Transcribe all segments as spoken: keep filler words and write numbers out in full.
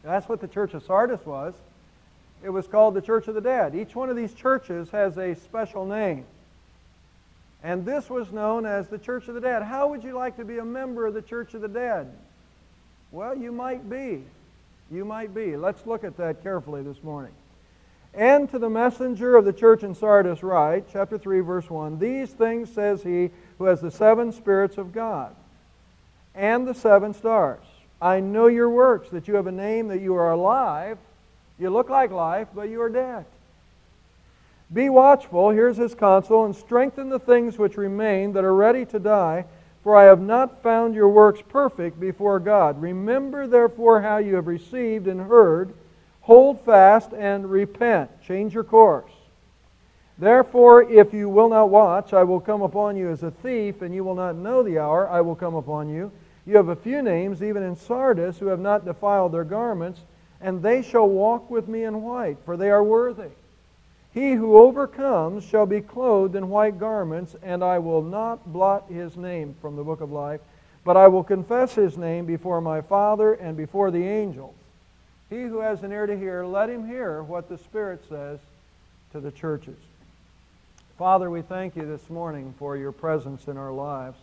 That's what the church of Sardis was. It was called the Church of the Dead. Each one of these churches has a special name. And this was known as the Church of the Dead. How would you like to be a member of the Church of the Dead? Well, you might be. You might be. Let's look at that carefully this morning. And to the messenger of the church in Sardis write, chapter three, verse one, These things says he who has the seven spirits of God and the seven stars. I know your works, that you have a name, that you are alive. You look like life, but you are dead. Be watchful, here's his counsel, and strengthen the things which remain that are ready to die, for I have not found your works perfect before God. Remember therefore how you have received and heard. Hold fast and repent. Change your course. Therefore, if you will not watch, I will come upon you as a thief, and you will not know the hour I will come upon you. You have a few names, even in Sardis, who have not defiled their garments, and they shall walk with me in white, for they are worthy. He who overcomes shall be clothed in white garments, and I will not blot his name from the book of life, but I will confess his name before my Father and before the angels. He who has an ear to hear, let him hear what the Spirit says to the churches. Father, we thank you this morning for your presence in our lives.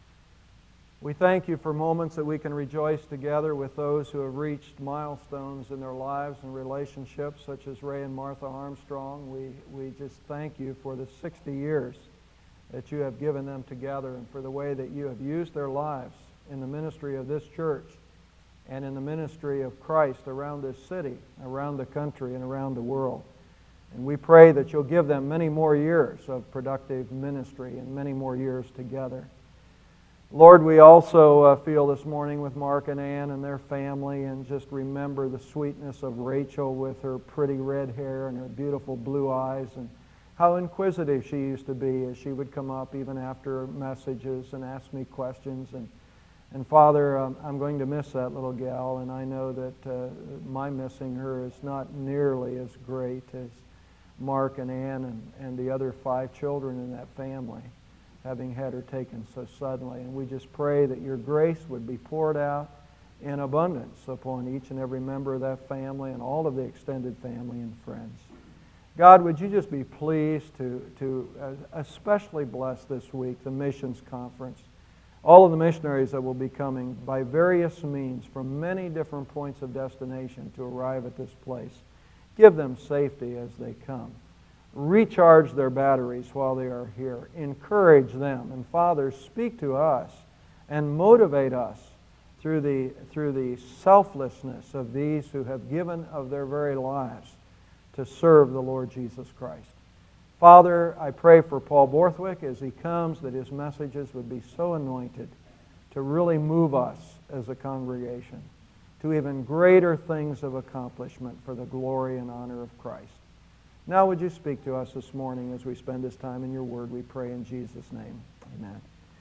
We thank you for moments that we can rejoice together with those who have reached milestones in their lives and relationships, such as Ray and Martha Armstrong. We, we just thank you for the sixty years that you have given them together and for the way that you have used their lives in the ministry of this church and in the ministry of Christ around this city, around the country, and around the world. And we pray that you'll give them many more years of productive ministry and many more years together. Lord, we also uh, feel this morning with Mark and Ann and their family, and just remember the sweetness of Rachel with her pretty red hair and her beautiful blue eyes, and how inquisitive she used to be as she would come up even after messages and ask me questions. And, and Father, um, I'm going to miss that little gal, and I know that uh, my missing her is not nearly as great as Mark and Ann and, and the other five children in that family, having had her taken so suddenly. And we just pray that your grace would be poured out in abundance upon each and every member of that family and all of the extended family and friends. God, would you just be pleased to, to especially bless this week the missions conference, all of the missionaries that will be coming by various means from many different points of destination to arrive at this place. Give them safety as they come. Recharge their batteries while they are here. Encourage them. And Father, speak to us and motivate us through the, through the selflessness of these who have given of their very lives to serve the Lord Jesus Christ. Father, I pray for Paul Borthwick as he comes, that his messages would be so anointed to really move us as a congregation to even greater things of accomplishment for the glory and honor of Christ. Now would you speak to us this morning as we spend this time in your word, we pray in Jesus' name. Amen.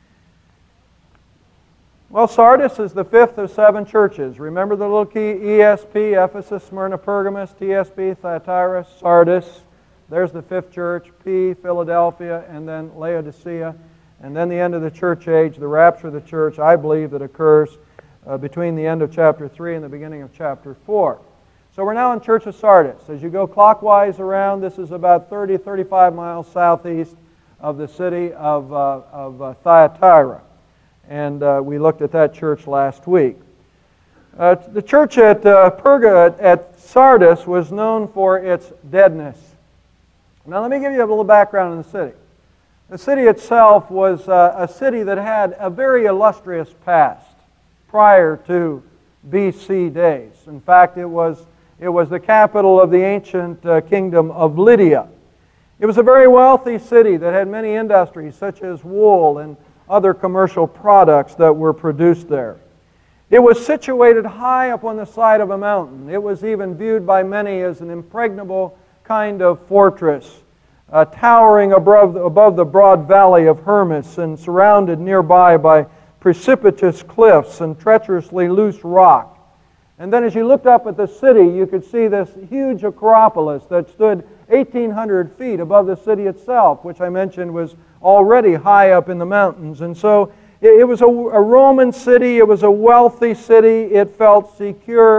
Well, Sardis is the fifth of seven churches. Remember the little key: E S P, Ephesus, Smyrna, Pergamos, T S B, Thyatira, Sardis. There's the fifth church, P, Philadelphia, and then Laodicea. And then the end of the church age, the rapture of the church, I believe, that occurs uh, between the end of chapter three and the beginning of chapter four. So we're now in Church of Sardis. As you go clockwise around, this is about thirty, thirty-five miles southeast of the city of, uh, of uh, Thyatira. And uh, we looked at that church last week. Uh, the church at uh, Perga, at Sardis, was known for its deadness. Now let me give you a little background on the city. The city itself was uh, a city that had a very illustrious past prior to B C days. In fact, it was It was the capital of the ancient uh, kingdom of Lydia. It was a very wealthy city that had many industries, such as wool and other commercial products that were produced there. It was situated high up on the side of a mountain. It was even viewed by many as an impregnable kind of fortress, uh, towering above the, above the broad valley of Hermus and surrounded nearby by precipitous cliffs and treacherously loose rock. And then as you looked up at the city, you could see this huge Acropolis that stood eighteen hundred feet above the city itself, which I mentioned was already high up in the mountains. And so it, it was a, a Roman city, it was a wealthy city, it felt secure,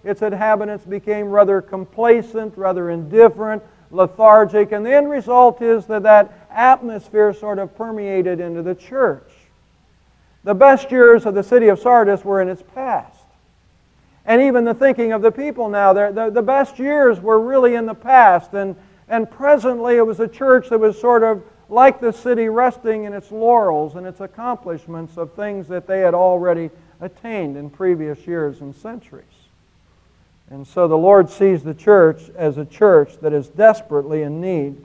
its inhabitants became rather complacent, rather indifferent, lethargic, and the end result is that that atmosphere sort of permeated into the church. The best years of the city of Sardis were in its past. And even the thinking of the people now, the, the best years were really in the past. And, and presently it was a church that was sort of like the city, resting in its laurels and its accomplishments of things that they had already attained in previous years and centuries. And so the Lord sees the church as a church that is desperately in need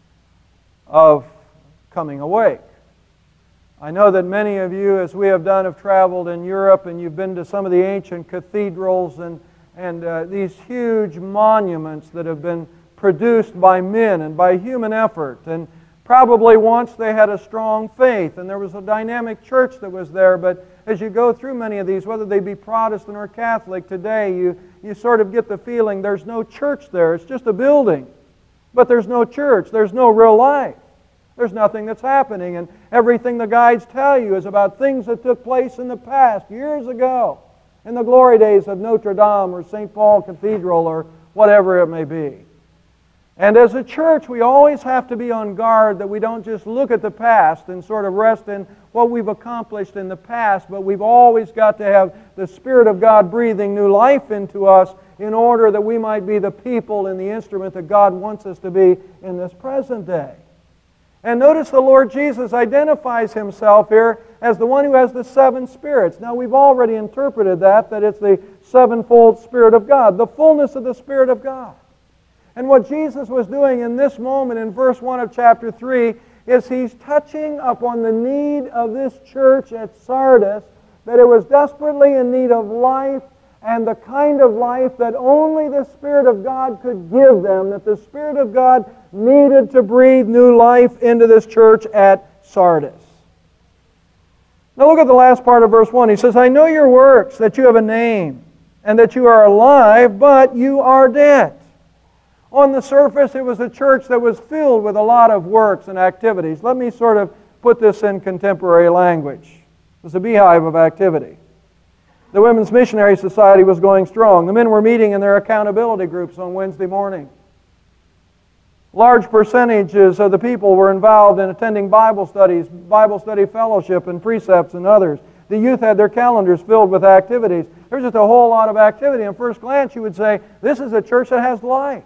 of coming awake. I know that many of you, as we have done, have traveled in Europe, and you've been to some of the ancient cathedrals and, and uh, these huge monuments that have been produced by men and by human effort. And probably once they had a strong faith, and there was a dynamic church that was there, but as you go through many of these, whether they be Protestant or Catholic today, you, you sort of get the feeling there's no church there. It's just a building. But there's no church. There's no real life. There's nothing that's happening. And everything the guides tell you is about things that took place in the past, years ago, in the glory days of Notre Dame or Saint Paul Cathedral or whatever it may be. And as a church, we always have to be on guard that we don't just look at the past and sort of rest in what we've accomplished in the past, but we've always got to have the Spirit of God breathing new life into us in order that we might be the people and the instrument that God wants us to be in this present day. And notice the Lord Jesus identifies Himself here as the one who has the seven spirits. Now we've already interpreted that, that it's the sevenfold Spirit of God, the fullness of the Spirit of God. And what Jesus was doing in this moment in verse one of chapter three is He's touching upon the need of this church at Sardis, that it was desperately in need of life, and the kind of life that only the Spirit of God could give them, that the Spirit of God needed to breathe new life into this church at Sardis. Now look at the last part of verse one. He says, I know your works, that you have a name, and that you are alive, but you are dead. On the surface, it was a church that was filled with a lot of works and activities. Let me sort of put this in contemporary language. It was a beehive of activity. The Women's Missionary Society was going strong. The men were meeting in their accountability groups on Wednesday morning. Large percentages of the people were involved in attending Bible studies, Bible study fellowship and precepts and others. The youth had their calendars filled with activities. There was just a whole lot of activity. At first glance, you would say, this is a church that has life.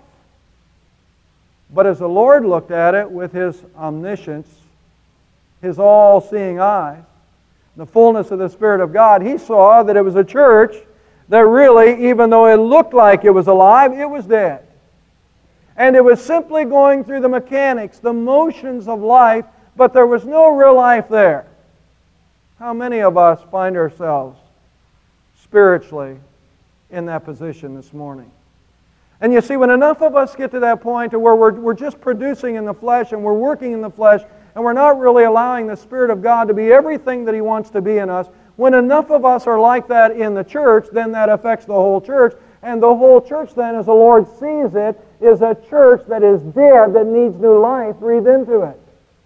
But as the Lord looked at it with His omniscience, His all-seeing eyes, the fullness of the Spirit of God, He saw that it was a church that really, even though it looked like it was alive, it was dead. And it was simply going through the mechanics, the motions of life, but there was no real life there. How many of us find ourselves spiritually in that position this morning? And you see, when enough of us get to that point to where we're, we're just producing in the flesh and we're working in the flesh and we're not really allowing the Spirit of God to be everything that He wants to be in us, when enough of us are like that in the church, then that affects the whole church. And the whole church then, as the Lord sees it, is a church that is dead, that needs new life breathed into it.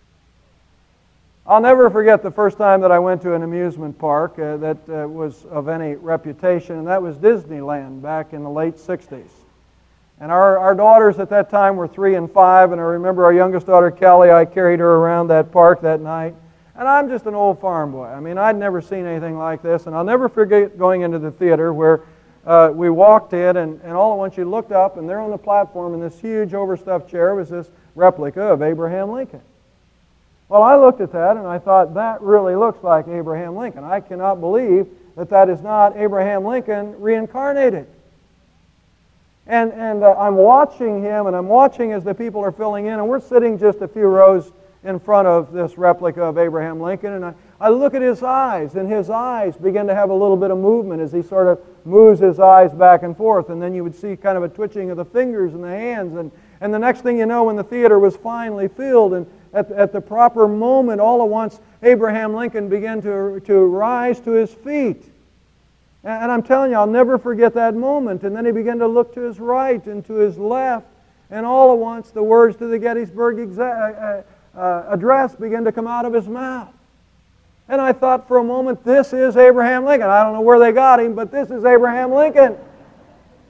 I'll never forget the first time that I went to an amusement park uh, that uh, was of any reputation, and that was Disneyland back in the late sixties. And our, our daughters at that time were three and five, and I remember our youngest daughter, Kelly, I carried her around that park that night. And I'm just an old farm boy. I mean, I'd never seen anything like this, and I'll never forget going into the theater where uh, we walked in, and, and all at once you looked up, and there on the platform in this huge overstuffed chair was this replica of Abraham Lincoln. Well, I looked at that, and I thought, that really looks like Abraham Lincoln. I cannot believe that that is not Abraham Lincoln reincarnated. And, and uh, I'm watching him, and I'm watching as the people are filling in, and we're sitting just a few rows in front of this replica of Abraham Lincoln, and I, I look at his eyes, and his eyes begin to have a little bit of movement as he sort of moves his eyes back and forth, and then you would see kind of a twitching of the fingers and the hands, and, and the next thing you know, when the theater was finally filled, and at, at the proper moment, all at once, Abraham Lincoln began to, to rise to his feet. And, and I'm telling you, I'll never forget that moment, and then he began to look to his right and to his left, and all at once, the words to the Gettysburg exa- uh, Uh, address began to come out of his mouth. And I thought for a moment, this is Abraham Lincoln. I don't know where they got him, but this is Abraham Lincoln.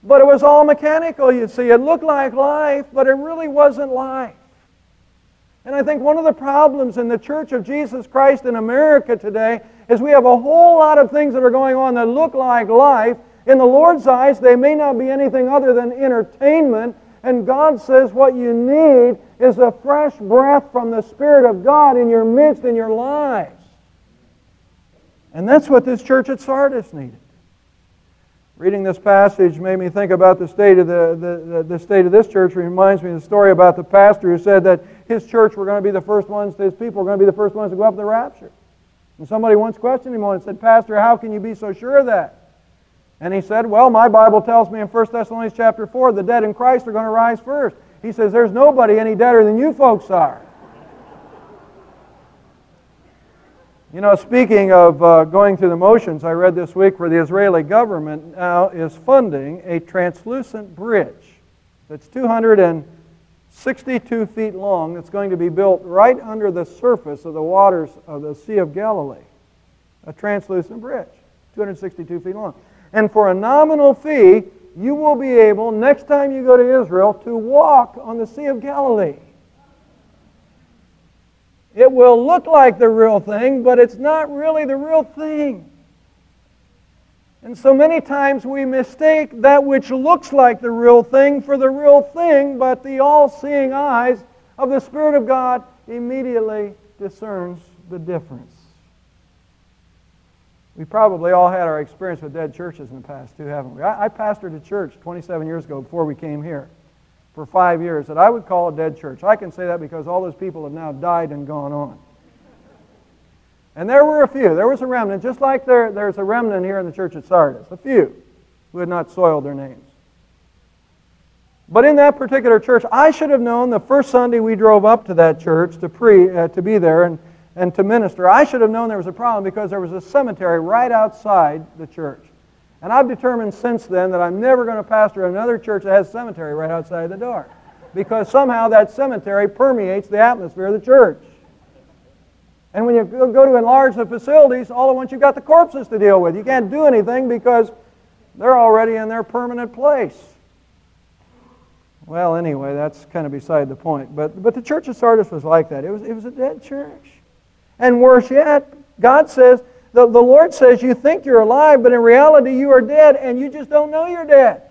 But it was all mechanical, you see. It looked like life, but it really wasn't life. And I think one of the problems in the Church of Jesus Christ in America today is we have a whole lot of things that are going on that look like life. In the Lord's eyes, they may not be anything other than entertainment. And God says what you need is a fresh breath from the Spirit of God in your midst, in your lives. And that's what this church at Sardis needed. Reading this passage made me think about the state of the, the, the state of this church. It reminds me of the story about the pastor who said that his church were going to be the first ones, his people were going to be the first ones to go up the rapture. And somebody once questioned him on it and said, Pastor, how can you be so sure of that? And he said, well, my Bible tells me in First Thessalonians chapter four, the dead in Christ are going to rise first. He says, there's nobody any deader than you folks are. You know, speaking of uh, going through the motions, I read this week where the Israeli government now is funding a translucent bridge that's two hundred sixty-two feet long that's going to be built right under the surface of the waters of the Sea of Galilee. A translucent bridge, two hundred sixty-two feet long. And for a nominal fee, you will be able, next time you go to Israel, to walk on the Sea of Galilee. It will look like the real thing, but it's not really the real thing. And so many times we mistake that which looks like the real thing for the real thing, but the all-seeing eyes of the Spirit of God immediately discerns the difference. We probably all had our experience with dead churches in the past too, haven't we? I, I pastored a church twenty-seven years ago before we came here for five years that I would call a dead church. I can say that because all those people have now died and gone on. And there were a few. There was a remnant, just like there, there's a remnant here in the church at Sardis. A few who had not soiled their names. But in that particular church, I should have known the first Sunday we drove up to that church to pre uh, to be there and, and to minister. I should have known there was a problem because there was a cemetery right outside the church. And I've determined since then that I'm never going to pastor another church that has a cemetery right outside the door. Because somehow that cemetery permeates the atmosphere of the church. And when you go to enlarge the facilities, all at once you've got the corpses to deal with. You can't do anything because they're already in their permanent place. Well, anyway, that's kind of beside the point. But but the church of Sardis was like that. It was, it was a dead church. And worse yet, God says, the, the Lord says you think you're alive, but in reality you are dead, and you just don't know you're dead.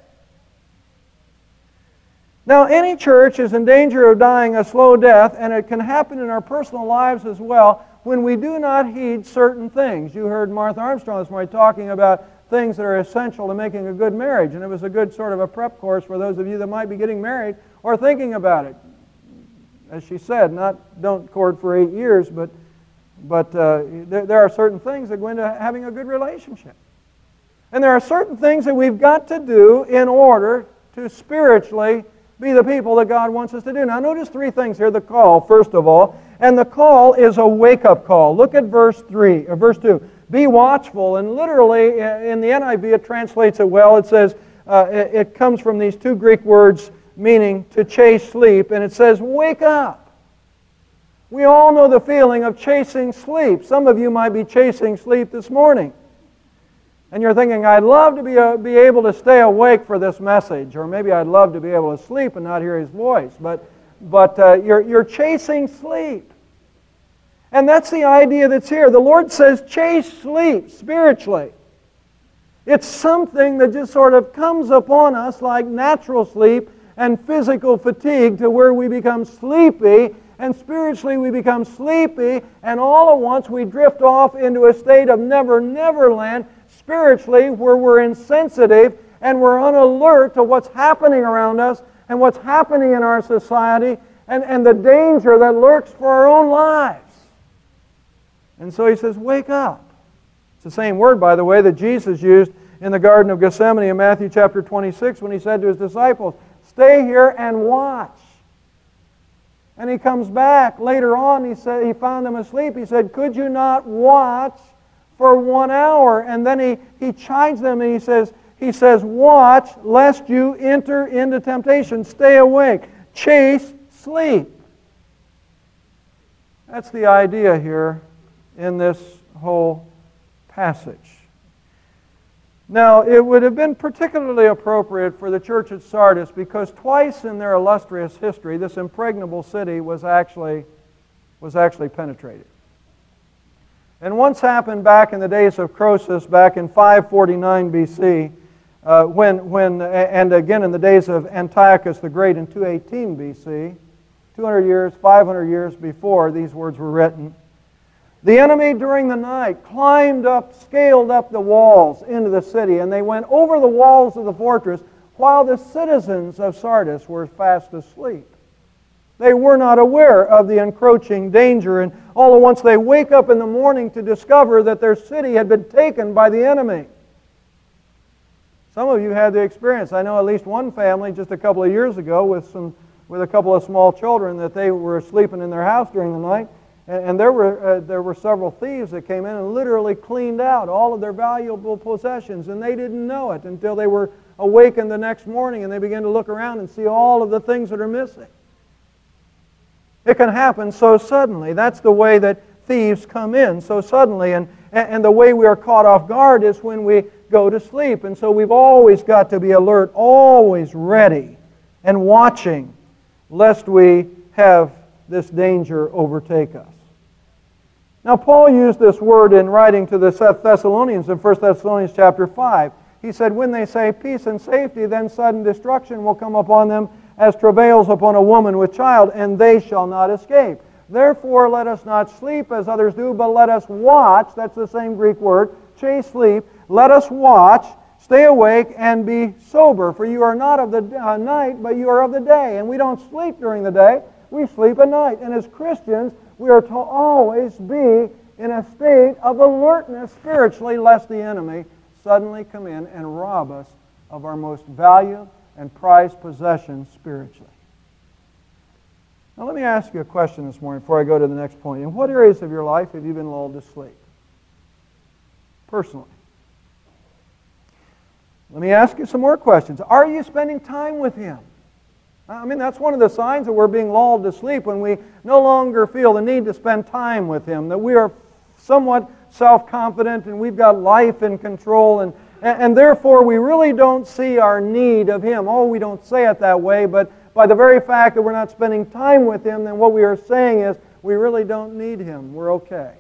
Now, any church is in danger of dying a slow death, and it can happen in our personal lives as well when we do not heed certain things. You heard Martha Armstrong this morning talking about things that are essential to making a good marriage, and it was a good sort of a prep course for those of you that might be getting married or thinking about it. As she said, not don't court for eight years, but but uh, there, there are certain things that go into having a good relationship. And there are certain things that we've got to do in order to spiritually be the people that God wants us to do. Now notice three things here. The call, first of all, and the call is a wake-up call. Look at verse three, or verse two. Be watchful, and literally in the N I V it translates it well. It says, uh, it, it comes from these two Greek words meaning to chase sleep, and it says, wake up. We all know the feeling of chasing sleep. Some of you might be chasing sleep this morning. And you're thinking, I'd love to be, uh, be able to stay awake for this message, or maybe I'd love to be able to sleep and not hear His voice. But, but uh, you're, you're chasing sleep. And that's the idea that's here. The Lord says, chase sleep spiritually. It's something that just sort of comes upon us like natural sleep and physical fatigue to where we become sleepy, and spiritually we become sleepy, and all at once we drift off into a state of never, never land, spiritually, where we're insensitive and we're unalert to what's happening around us and what's happening in our society and, and the danger that lurks for our own lives. And so He says, wake up. It's the same word, by the way, that Jesus used in the Garden of Gethsemane in Matthew chapter twenty-six when He said to His disciples, stay here and watch. And He comes back later on, he said He found them asleep. He said, could you not watch for one hour? And then he, he chides them and he says, he says, watch lest you enter into temptation. Stay awake. Chase sleep. That's the idea here in this whole passage. Now, it would have been particularly appropriate for the church at Sardis because twice in their illustrious history, this impregnable city was actually, was actually penetrated. And once happened back in the days of Croesus, back in five forty-nine B C, uh, when, when, and again in the days of Antiochus the Great in two eighteen B C, two hundred years, five hundred years before these words were written. The enemy during the night climbed up, scaled up the walls into the city, and they went over the walls of the fortress while the citizens of Sardis were fast asleep. They were not aware of the encroaching danger, and all at once they wake up in the morning to discover that their city had been taken by the enemy. Some of you had the experience. I know at least one family just a couple of years ago with some with a couple of small children that they were sleeping in their house during the night. And there were, uh, there were several thieves that came in and literally cleaned out all of their valuable possessions, and they didn't know it until they were awakened the next morning and they began to look around and see all of the things that are missing. It can happen so suddenly. That's the way that thieves come in, so suddenly. And, and the way we are caught off guard is when we go to sleep. And so we've always got to be alert, always ready and watching, lest we have this danger overtake us. Now, Paul used this word in writing to the Thessalonians in First Thessalonians chapter five. He said, when they say peace and safety, then sudden destruction will come upon them as travails upon a woman with child, and they shall not escape. Therefore, let us not sleep as others do, but let us watch. That's the same Greek word, chase sleep. Let us watch, stay awake, and be sober. For you are not of the uh, night, but you are of the day. And we don't sleep during the day. We sleep at night. And as Christians, we are to always be in a state of alertness spiritually, lest the enemy suddenly come in and rob us of our most valued and prized possessions spiritually. Now let me ask you a question this morning before I go to the next point. In what areas of your life have you been lulled to sleep? Personally. Let me ask you some more questions. Are you spending time with Him? I mean, that's one of the signs that we're being lulled to sleep, when we no longer feel the need to spend time with Him, that we are somewhat self-confident and we've got life in control, and, and therefore we really don't see our need of Him. Oh, we don't say it that way, but by the very fact that we're not spending time with Him, then what we are saying is we really don't need Him. We're okay.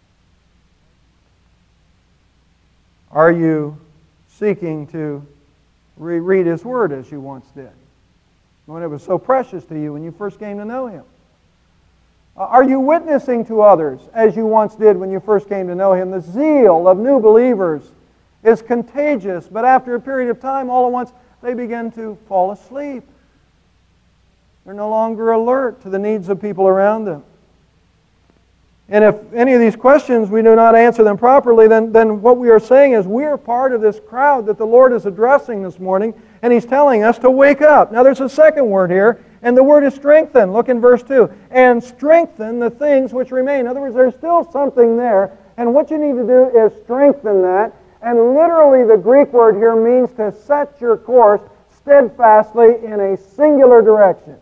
Are you seeking to reread His Word as you once did, when it was so precious to you when you first came to know Him? Are you witnessing to others as you once did when you first came to know Him? The zeal of new believers is contagious, but after a period of time, all at once, they begin to fall asleep. They're no longer alert to the needs of people around them. And if any of these questions we do not answer them properly, then, then what we are saying is we are part of this crowd that the Lord is addressing this morning, and He's telling us to wake up. Now there's a second word here, and the word is strengthen. Look in verse two. And strengthen the things which remain. In other words, there's still something there, and what you need to do is strengthen that. And literally the Greek word here means to set your course steadfastly in a singular direction.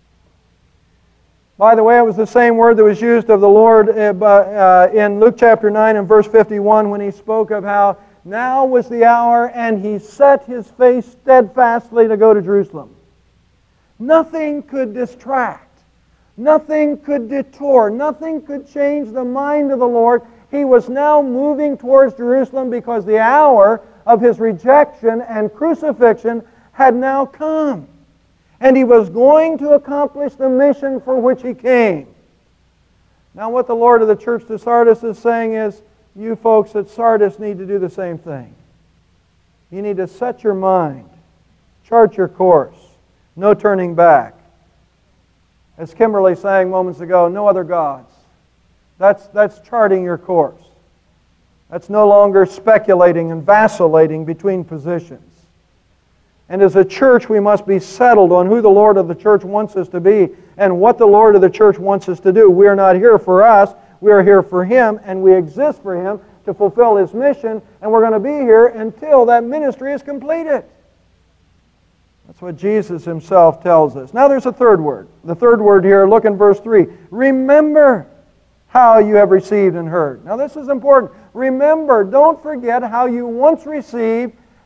By the way, it was the same word that was used of the Lord uh, in Luke chapter nine and verse fifty-one when He spoke of how now was the hour and He set His face steadfastly to go to Jerusalem. Nothing could distract. Nothing could detour. Nothing could change the mind of the Lord. He was now moving towards Jerusalem because the hour of His rejection and crucifixion had now come. And He was going to accomplish the mission for which He came. Now what the Lord of the church to Sardis is saying is, you folks at Sardis need to do the same thing. You need to set your mind, chart your course, no turning back. As Kimberly sang moments ago, no other gods. That's, that's charting your course. That's no longer speculating and vacillating between positions. And as a church, we must be settled on who the Lord of the church wants us to be and what the Lord of the church wants us to do. We are not here for us. We are here for Him, and we exist for Him to fulfill His mission, and we're going to be here until that ministry is completed. That's what Jesus Himself tells us. Now there's a third word. The third word here, look in verse three. Remember how you have received and heard. Now this is important. Remember, don't forget how you once received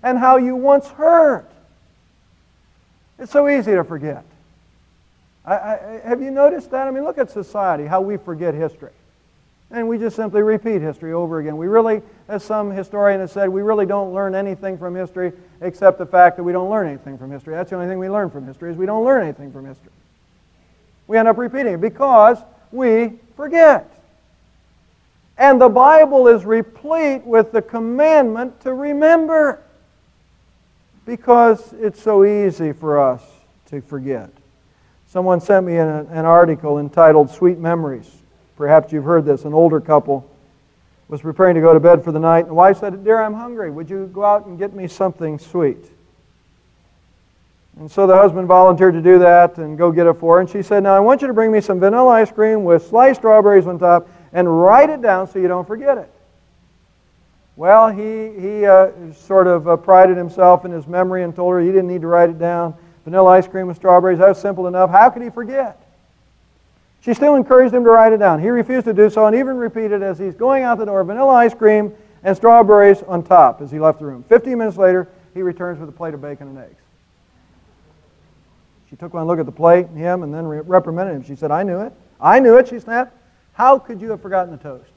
and how you once heard. It's so easy to forget. I, I, have you noticed that? I mean, look at society, how we forget history. And we just simply repeat history over again. We really, as some historian has said, we really don't learn anything from history except the fact that we don't learn anything from history. That's the only thing we learn from history, is we don't learn anything from history. We end up repeating it because we forget. And the Bible is replete with the commandment to remember, because it's so easy for us to forget. Someone sent me an, an article entitled Sweet Memories. Perhaps you've heard this. An older couple was preparing to go to bed for the night, and the wife said, "Dear, I'm hungry. Would you go out and get me something sweet?" And so the husband volunteered to do that and go get it for her. And she said, "Now I want you to bring me some vanilla ice cream with sliced strawberries on top and write it down so you don't forget it." Well, he, he uh, sort of uh, prided himself in his memory and told her he didn't need to write it down. Vanilla ice cream with strawberries, that was simple enough. How could he forget? She still encouraged him to write it down. He refused to do so and even repeated as he's going out the door, vanilla ice cream and strawberries on top as he left the room. Fifteen minutes later, he returns with a plate of bacon and eggs. She took one look at the plate, him, and then reprimanded him. She said, "I knew it. I knew it," she snapped. "How could you have forgotten the toast?"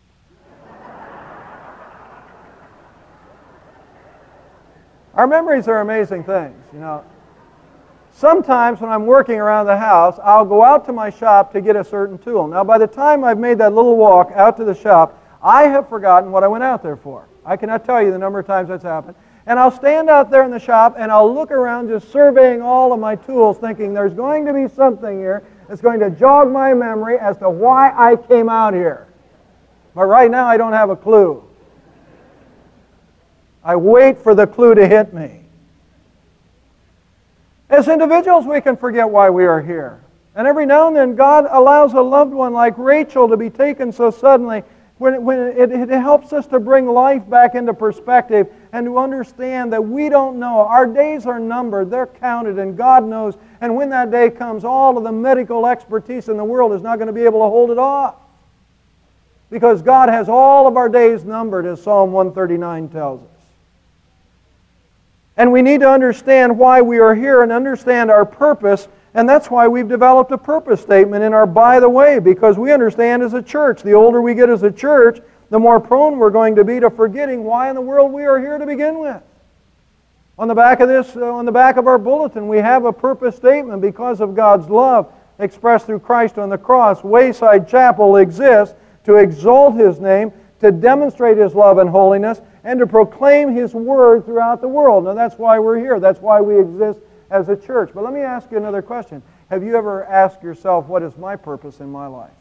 Our memories are amazing things, you know. Sometimes when I'm working around the house, I'll go out to my shop to get a certain tool. Now, by the time I've made that little walk out to the shop, I have forgotten what I went out there for. I cannot tell you the number of times that's happened. And I'll stand out there in the shop and I'll look around just surveying all of my tools, thinking there's going to be something here that's going to jog my memory as to why I came out here. But right now I don't have a clue. I wait for the clue to hit me. As individuals, we can forget why we are here. And every now and then, God allows a loved one like Rachel to be taken so suddenly, when, when it, it helps us to bring life back into perspective and to understand that we don't know. Our days are numbered, they're counted, and God knows. And when that day comes, all of the medical expertise in the world is not going to be able to hold it off. Because God has all of our days numbered, as Psalm one thirty-nine tells us. And we need to understand why we are here and understand our purpose, and that's why we've developed a purpose statement in our by the way, because we understand as a church, the older we get as a church, the more prone we're going to be to forgetting why in the world we are here to begin with. On the back of this, uh, on the back of our bulletin, we have a purpose statement. Because of God's love expressed through Christ on the cross, Wayside Chapel exists to exalt His name, to demonstrate His love and holiness, and to proclaim His Word throughout the world. Now that's why we're here. That's why we exist as a church. But let me ask you another question. Have you ever asked yourself, what is my purpose in my life?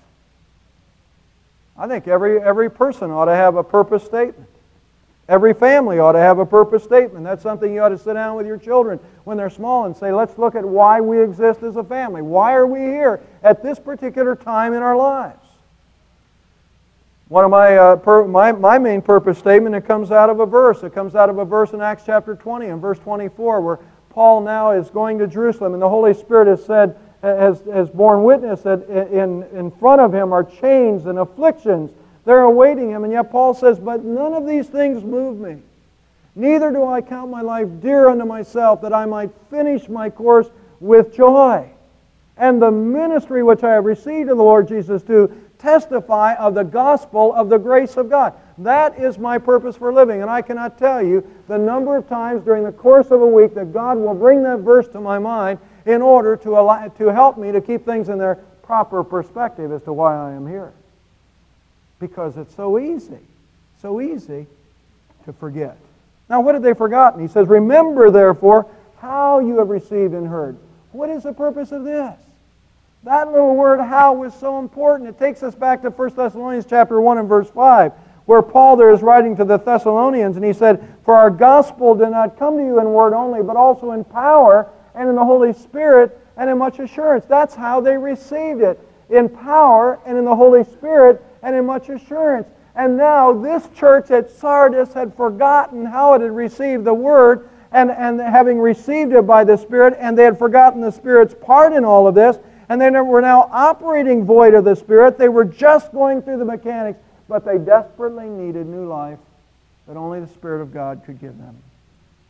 I think every, every person ought to have a purpose statement. Every family ought to have a purpose statement. That's something you ought to sit down with your children when they're small and say, let's look at why we exist as a family. Why are we here at this particular time in our lives? One of my, uh, per, my my main purpose statement, it comes out of a verse. It comes out of a verse in Acts chapter twenty and verse twenty-four, where Paul now is going to Jerusalem, and the Holy Spirit has said, has, has borne witness that in, in front of him are chains and afflictions. They're awaiting him, and yet Paul says, but none of these things move me. Neither do I count my life dear unto myself, that I might finish my course with joy. And the ministry which I have received of the Lord Jesus to testify of the gospel of the grace of God. That is my purpose for living. And I cannot tell you the number of times during the course of a week that God will bring that verse to my mind in order to, allow, to help me to keep things in their proper perspective as to why I am here. Because it's so easy, so easy to forget. Now, what have they forgotten? He says, remember, therefore, how you have received and heard. What is the purpose of this? That little word, how, was so important. It takes us back to First Thessalonians chapter one and verse five, where Paul there is writing to the Thessalonians, and he said, for our gospel did not come to you in word only, but also in power and in the Holy Spirit and in much assurance. That's how they received it, in power and in the Holy Spirit and in much assurance. And now this church at Sardis had forgotten how it had received the Word, and, and having received it by the Spirit, and they had forgotten the Spirit's part in all of this, and they were now operating void of the Spirit. They were just going through the mechanics, but they desperately needed new life that only the Spirit of God could give them.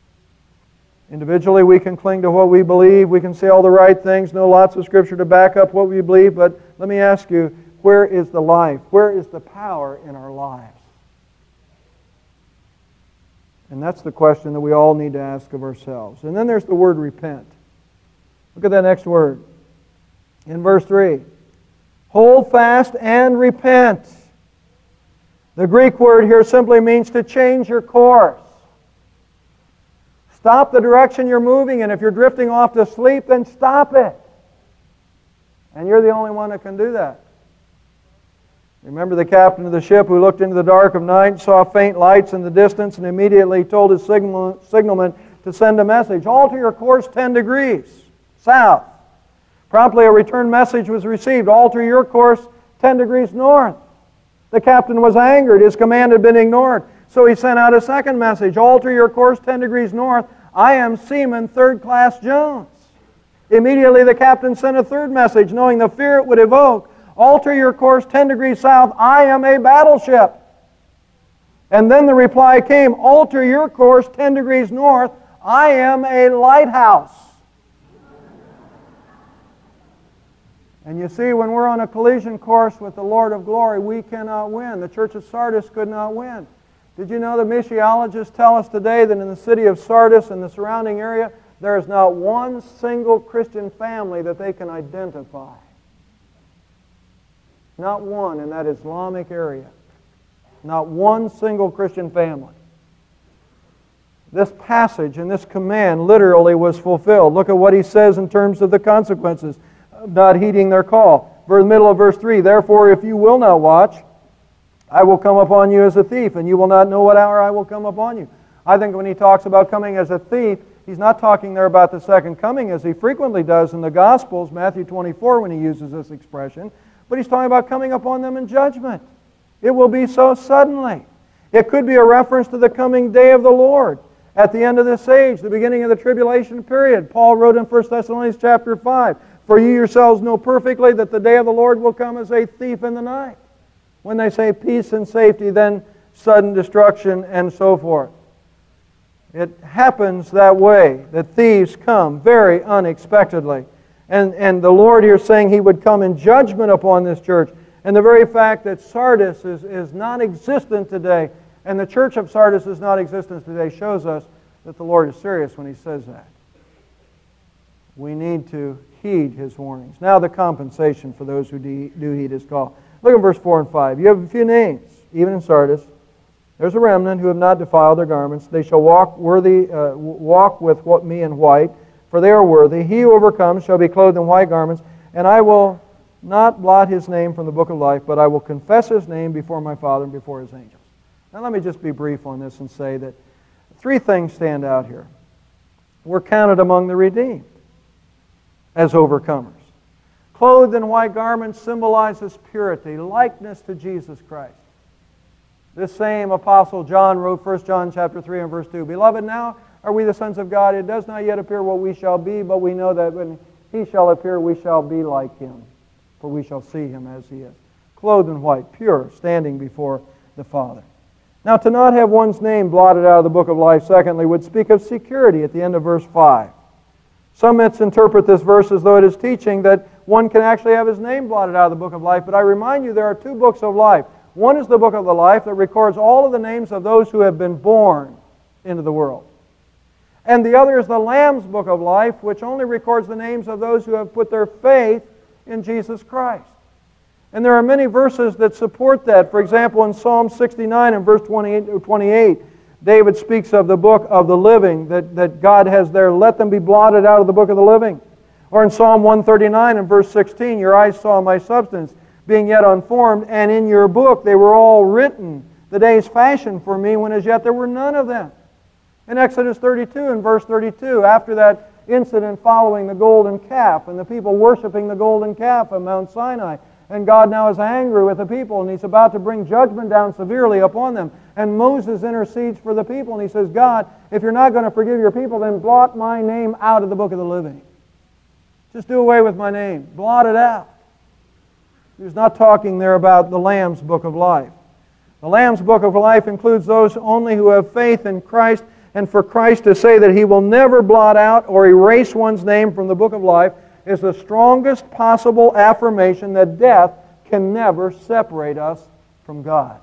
Individually, we can cling to what we believe. We can say all the right things, know lots of Scripture to back up what we believe. But let me ask you, where is the life? Where is the power in our lives? And that's the question that we all need to ask of ourselves. And then there's the word repent. Look at that next word. In verse three. Hold fast and repent. The Greek word here simply means to change your course. Stop the direction you're moving in. If you're drifting off to sleep, then stop it. And you're the only one that can do that. Remember the captain of the ship who looked into the dark of night, saw faint lights in the distance, and immediately told his signal, signalman to send a message. Alter your course ten degrees south. Promptly a return message was received. Alter your course ten degrees north. The captain was angered. His command had been ignored. So he sent out a second message. Alter your course ten degrees north. I am Seaman Third Class Jones. Immediately the captain sent a third message, knowing the fear it would evoke. Alter your course ten degrees south. I am a battleship. And then the reply came, alter your course ten degrees north. I am a lighthouse. And you see, when we're on a collision course with the Lord of glory, we cannot win. The church of Sardis could not win. Did you know the missiologists tell us today that in the city of Sardis and the surrounding area, there is not one single Christian family that they can identify? Not one in that Islamic area. Not one single Christian family. This passage and this command literally was fulfilled. Look at what he says in terms of the consequences of not heeding their call. For the middle of verse three, therefore if you will not watch, I will come upon you as a thief, and you will not know what hour I will come upon you. I think when he talks about coming as a thief, he's not talking there about the second coming, as he frequently does in the Gospels, Matthew twenty-four, when he uses this expression. But he's talking about coming upon them in judgment. It will be so suddenly. It could be a reference to the coming day of the Lord at the end of this age, the beginning of the tribulation period. Paul wrote in First Thessalonians chapter five, for you yourselves know perfectly that the day of the Lord will come as a thief in the night. When they say peace and safety, then sudden destruction and so forth. It happens that way, that thieves come very unexpectedly. And, and the Lord here saying He would come in judgment upon this church. And the very fact that Sardis is, is non-existent today, and the church of Sardis is non-existent today, shows us that the Lord is serious when He says that. We need to heed His warnings. Now the compensation for those who de- do heed His call. Look at verse four and five. You have a few names, even in Sardis. There's a remnant who have not defiled their garments. They shall walk worthy, uh, walk with what me in white, for they are worthy. He who overcomes shall be clothed in white garments, and I will not blot his name from the book of life, but I will confess his name before my Father and before his angels. Now let me just be brief on this and say that three things stand out here. We're counted among the redeemed as overcomers. Clothed in white garments symbolizes purity, likeness to Jesus Christ. This same Apostle John wrote First John chapter three and verse two, Beloved, now are we the sons of God? It does not yet appear what we shall be, but we know that when He shall appear, we shall be like Him, for we shall see Him as He is. Clothed in white, pure, standing before the Father. Now, to not have one's name blotted out of the book of life, secondly, would speak of security at the end of verse five. Some misinterpret this verse as though it is teaching that one can actually have his name blotted out of the book of life, but I remind you there are two books of life. One is the book of the life that records all of the names of those who have been born into the world. And the other is the Lamb's book of life, which only records the names of those who have put their faith in Jesus Christ. And there are many verses that support that. For example, in Psalm sixty-nine and verse twenty-eight, David speaks of the book of the living that, that God has there. Let them be blotted out of the book of the living. Or in Psalm one thirty-nine and verse sixteen, your eyes saw my substance, being yet unformed, and in your book they were all written, the days fashioned for me, when as yet there were none of them. In Exodus thirty-two and verse thirty-two, after that incident following the golden calf and the people worshiping the golden calf on Mount Sinai, and God now is angry with the people, and He's about to bring judgment down severely upon them. And Moses intercedes for the people, and he says, God, if you're not going to forgive your people, then blot my name out of the book of the living. Just do away with my name. Blot it out. He's not talking there about the Lamb's book of life. The Lamb's book of life includes those only who have faith in Christ And for Christ to say that He will never blot out or erase one's name from the book of life is the strongest possible affirmation that death can never separate us from God.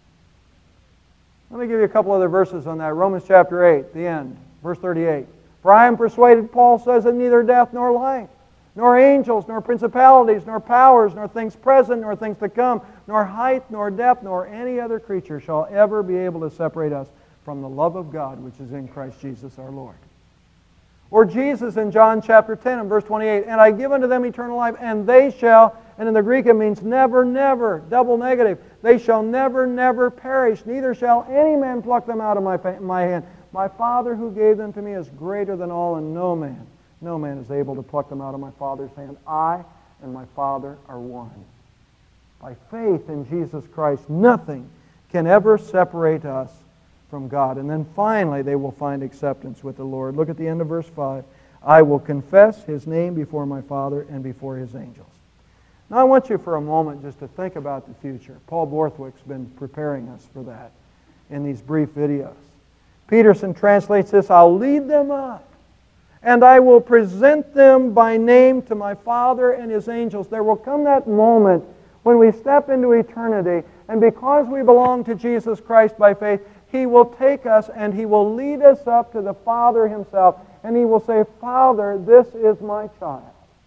Let me give you a couple other verses on that. Romans chapter eight, the end, verse thirty-eight. For I am persuaded, Paul says, that neither death nor life, nor angels, nor principalities, nor powers, nor things present, nor things to come, nor height, nor depth, nor any other creature shall ever be able to separate us from the love of God which is in Christ Jesus our Lord. Or Jesus in John chapter ten and verse twenty-eight, and I give unto them eternal life, and they shall, and in the Greek it means never, never, double negative, they shall never, never perish, neither shall any man pluck them out of my, my hand. My Father who gave them to me is greater than all, and no man, no man is able to pluck them out of my Father's hand. I and my Father are one. By faith in Jesus Christ, nothing can ever separate us from God. And then finally, they will find acceptance with the Lord. Look at the end of verse five. I will confess His name before my Father and before His angels. Now I want you for a moment just to think about the future. Paul Borthwick's been preparing us for that in these brief videos. Peterson translates this, I'll lead them up, and I will present them by name to my Father and His angels. There will come that moment when we step into eternity, and because we belong to Jesus Christ by faith, He will take us and He will lead us up to the Father Himself, and He will say, Father, this is my child.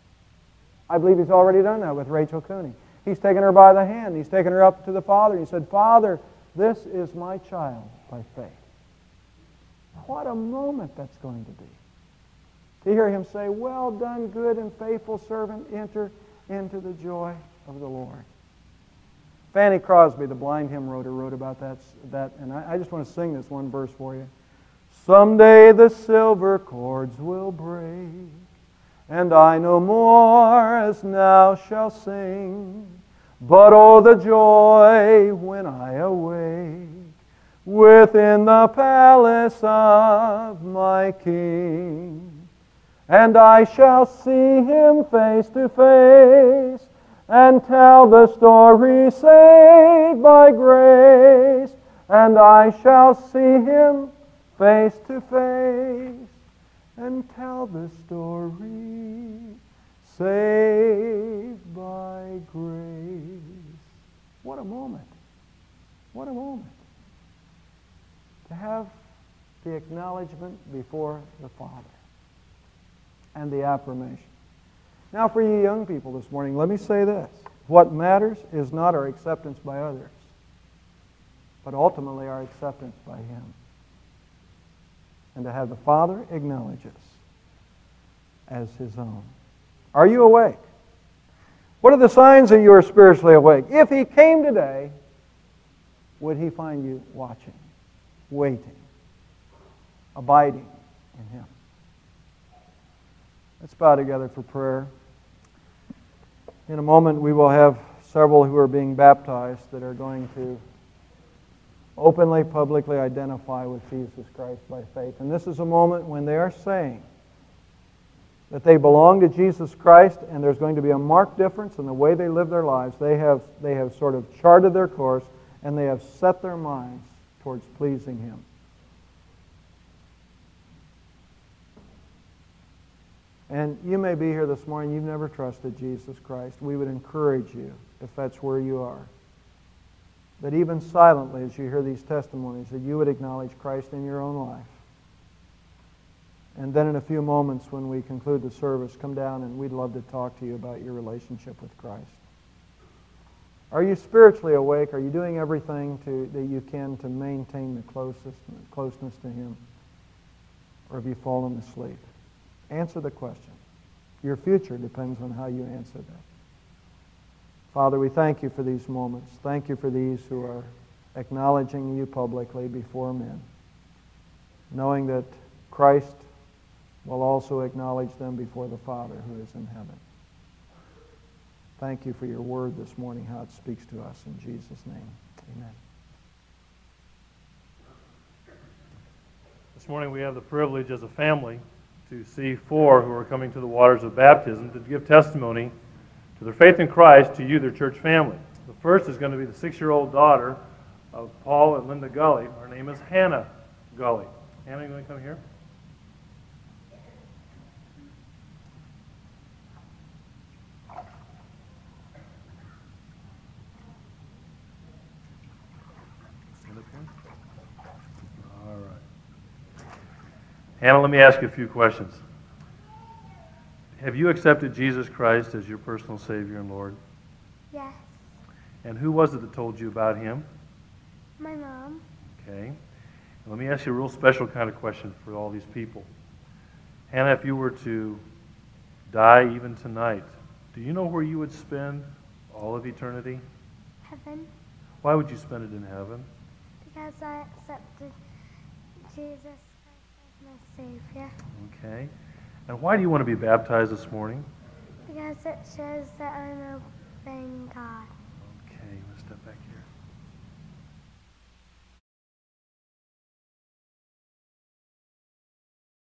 I believe He's already done that with Rachel Cooney. He's taken her by the hand. He's taken her up to the Father. He said, Father, this is my child by faith. What a moment that's going to be. To hear Him say, well done, good and faithful servant, enter into the joy of the Lord. Fanny Crosby, the blind hymn writer, wrote about that, that and I, I just want to sing this one verse for you. Someday the silver chords will break, and I no more as now shall sing, but oh the joy when I awake within the palace of my King. And I shall see Him face to face, and tell the story saved by grace. And I shall see Him face to face, and tell the story saved by grace. What a moment. What a moment. To have the acknowledgement before the Father and the affirmation. Now for you young people this morning, let me say this. What matters is not our acceptance by others, but ultimately our acceptance by Him. And to have the Father acknowledge us as His own. Are you awake? What are the signs that you are spiritually awake? If He came today, would He find you watching, waiting, abiding in Him? Let's bow together for prayer. In a moment, we will have several who are being baptized that are going to openly, publicly identify with Jesus Christ by faith. And this is a moment when they are saying that they belong to Jesus Christ, and there's going to be a marked difference in the way they live their lives. They have, they have sort of charted their course, and they have set their minds towards pleasing Him. And you may be here this morning, you've never trusted Jesus Christ. We would encourage you, if that's where you are, that even silently as you hear these testimonies, that you would acknowledge Christ in your own life. And then in a few moments when we conclude the service, come down and we'd love to talk to you about your relationship with Christ. Are you spiritually awake? Are you doing everything to, that you can to maintain the closest, closeness to Him? Or have you fallen asleep? Answer the question. Your future depends on how you answer that. Father, we thank You for these moments. Thank You for these who are acknowledging You publicly before men, knowing that Christ will also acknowledge them before the Father who is in heaven. Thank You for Your word this morning, how it speaks to us. In Jesus' name, amen. This morning we have the privilege as a family to see four who are coming to the waters of baptism to give testimony to their faith in Christ to you, their church family. The first is going to be the six-year-old daughter of Paul and Linda Gully. Her name is Hannah Gully. Hannah, you want to come here? Stand up here. All right. Hannah, let me ask you a few questions. Have you accepted Jesus Christ as your personal Savior and Lord? Yes. And who was it that told you about Him? My mom. Okay. And let me ask you a real special kind of question for all these people. Hannah, if you were to die even tonight, do you know where you would spend all of eternity? Heaven. Why would you spend it in heaven? Because I accepted Jesus Christ as my Savior. Okay. And why do you want to be baptized this morning? Because it shows that I'm obeying God. Okay, let's step back here.